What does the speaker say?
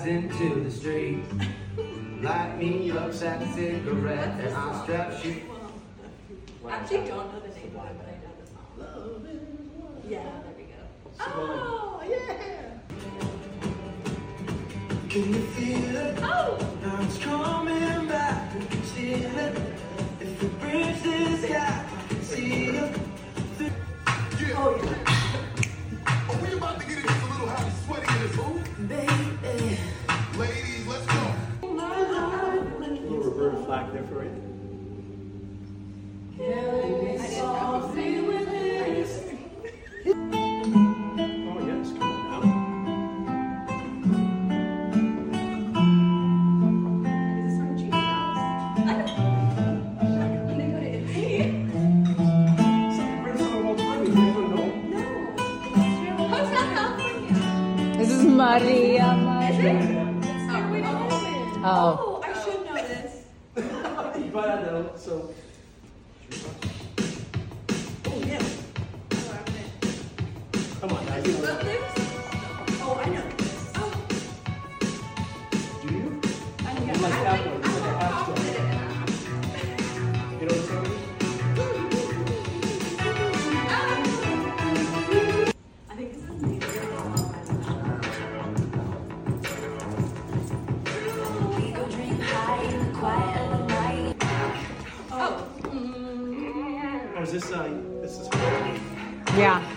strides into the street. Light me up, sack a cigarette, and I'll strap you. I actually don't know the name of it, but I know the song. Yeah, there we go. Oh, yeah! Can you feel it? Oh! Now it's coming back, we can see it. If we bridge this gap, I can see it. Oh, yeah. Are we about to get it just a little hot and sweaty in this booth? Baby. Ladies, let's go. A little reverted flag there for you. Oh yes, come on now. Is this from Genie Girls? And they put it in C. Something brings on all time, you never know. No. Hotel California. This is Maria. Is it? Maria. Stairway to Heaven. Oh. I should know this. But I know, so. Oh, yeah. Oh, I'm in. Come on now, you know. Footloose? Oh, I know this. Oh, Do you? I know. You like I that one, you like I Astro. did it in a- You know what I'm saying? I think this is me. Or is this, this is. Yeah.